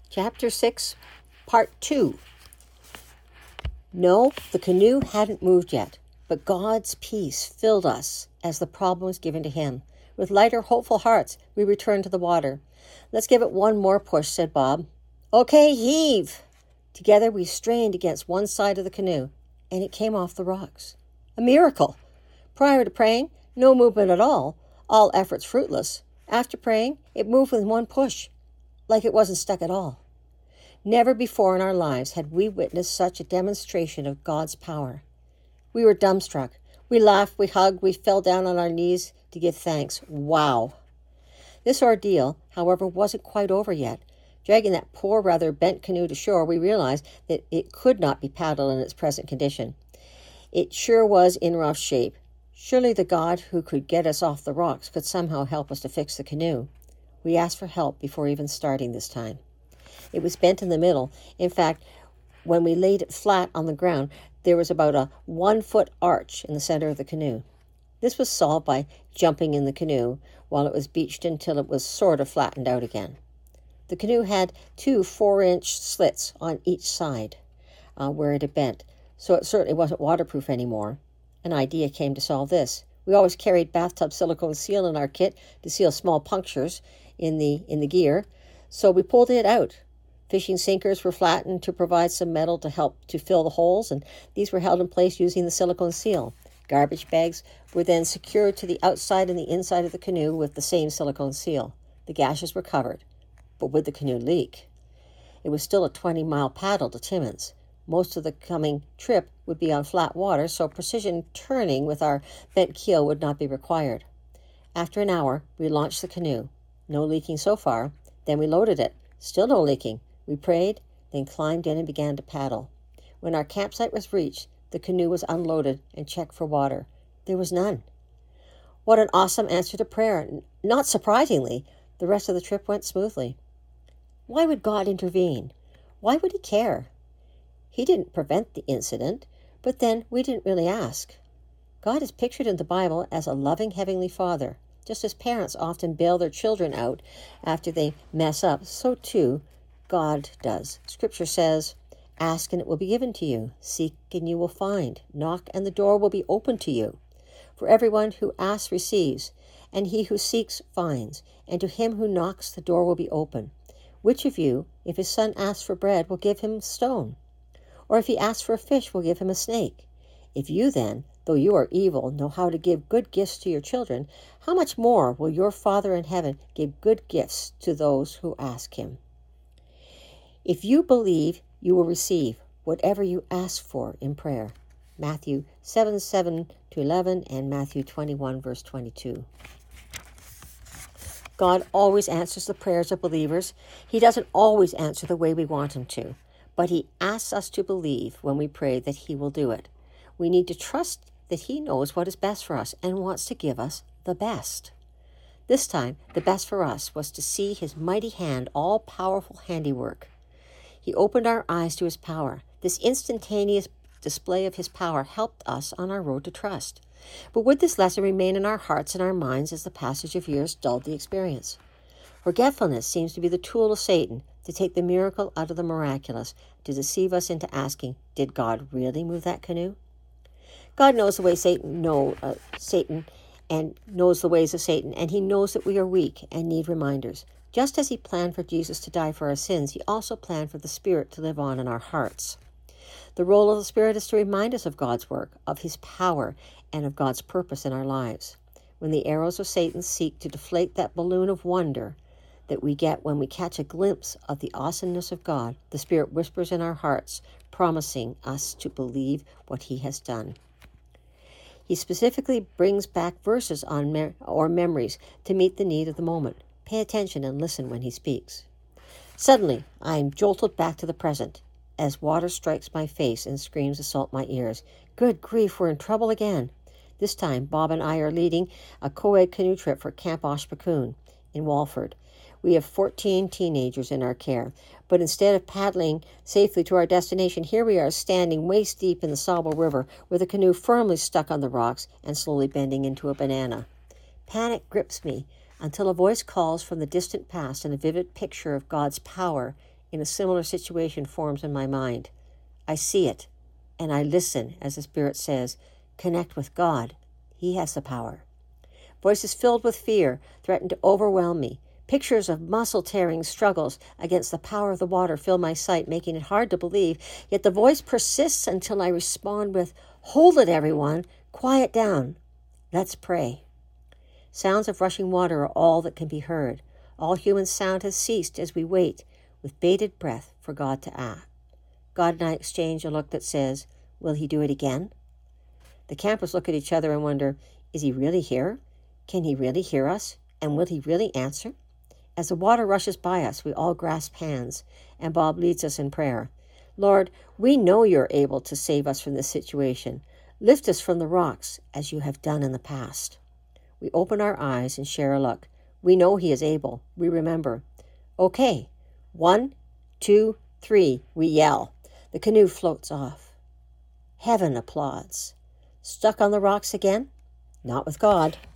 Chapter 6, Part 2. No, the canoe hadn't moved yet, but God's peace filled us as the problem was given to him. With lighter, hopeful hearts, we returned to the water. "Let's give it one more push," said Bob. "Okay, heave!" Together we strained against one side of the canoe, and it came off the rocks. A miracle! Prior to praying, no movement at all efforts fruitless. After praying, it moved with one push, like it wasn't stuck at all. Never before in our lives had we witnessed such a demonstration of God's power. We were dumbstruck. We laughed, we hugged, we fell down on our knees to give thanks. Wow! This ordeal, however, wasn't quite over yet. Dragging that poor, rather bent canoe to shore, we realized that it could not be paddled in its present condition. It sure was in rough shape. Surely the God who could get us off the rocks could somehow help us to fix the canoe. We asked for help before even starting this time. It was bent in the middle. In fact, when we laid it flat on the ground, there was about a 1-foot arch in the center of the canoe. This was solved by jumping in the canoe while it was beached until it was sort of flattened out again. The canoe had 2 4-inch slits on each side where it had bent, so it certainly wasn't waterproof anymore. An idea came to solve this. We always carried bathtub silicone seal in our kit to seal small punctures in the gear, so we pulled it out. Fishing sinkers were flattened to provide some metal to help to fill the holes, and these were held in place using the silicone seal. Garbage bags were then secured to the outside and the inside of the canoe with the same silicone seal. The gashes were covered, but would the canoe leak? It was still a 20-mile paddle to Timmins. Most of the coming trip would be on flat water, so precision turning with our bent keel would not be required. After an hour, we launched the canoe. No leaking so far. Then we loaded it. Still no leaking. We prayed, then climbed in and began to paddle. When our campsite was reached, the canoe was unloaded and checked for water. There was none. What an awesome answer to prayer. Not surprisingly, the rest of the trip went smoothly. Why would God intervene? Why would he care? He didn't prevent the incident, but then we didn't really ask. God is pictured in the Bible as a loving Heavenly Father. Just as parents often bail their children out after they mess up, so too God does. Scripture says, "Ask and it will be given to you. Seek and you will find. Knock and the door will be opened to you. For everyone who asks receives, and he who seeks finds, and to him who knocks the door will be open. Which of you, if his son asks for bread, will give him a stone? Or if he asks for a fish, will give him a snake? If you then, though you are evil, know how to give good gifts to your children, how much more will your Father in heaven give good gifts to those who ask him? If you believe, you will receive whatever you ask for in prayer." Matthew 7:7-11 and Matthew 21, verse 22. God always answers the prayers of believers. He doesn't always answer the way we want him to, but he asks us to believe when we pray that he will do it. We need to trust that he knows what is best for us and wants to give us the best. This time, the best for us was to see his mighty hand, all-powerful handiwork. He opened our eyes to his power. This instantaneous display of his power helped us on our road to trust. But would this lesson remain in our hearts and our minds as the passage of years dulled the experience? Forgetfulness seems to be the tool of Satan to take the miracle out of the miraculous, to deceive us into asking, did God really move that canoe? God knows the way Satan and knows the ways of Satan, and he knows that we are weak and need reminders. Just as he planned for Jesus to die for our sins, he also planned for the Spirit to live on in our hearts. The role of the Spirit is to remind us of God's work, of his power, and of God's purpose in our lives. When the arrows of Satan seek to deflate that balloon of wonder that we get when we catch a glimpse of the awesomeness of God, the Spirit whispers in our hearts, promising us to believe what he has done. He specifically brings back verses or memories to meet the need of the moment. Pay attention and listen when he speaks. Suddenly, I am jolted back to the present, as water strikes my face and screams assault my ears. Good grief, we're in trouble again. This time, Bob and I are leading a co-ed canoe trip for Camp Oshpacoon in Walford. We have 14 teenagers in our care, but instead of paddling safely to our destination, here we are standing waist deep in the Sauble River with the canoe firmly stuck on the rocks and slowly bending into a banana. Panic grips me until a voice calls from the distant past and a vivid picture of God's power in a similar situation forms in my mind. I see it, and I listen, as the Spirit says, connect with God. He has the power. Voices filled with fear threaten to overwhelm me. Pictures of muscle-tearing struggles against the power of the water fill my sight, making it hard to believe. Yet the voice persists until I respond with, "Hold it, everyone. Quiet down. Let's pray." Sounds of rushing water are all that can be heard. All human sound has ceased as we wait with bated breath for God to act. God and I exchange a look that says, "Will he do it again?" The campers look at each other and wonder, is he really here? Can he really hear us? And will he really answer? As the water rushes by us, we all grasp hands, and Bob leads us in prayer. Lord, we know you're able to save us from this situation. Lift us from the rocks as you have done in the past. We open our eyes and share a look. We know he is able. We remember. Okay, 1, 2, 3, we yell. The canoe floats off. Heaven applauds. Stuck on the rocks again? Not with God.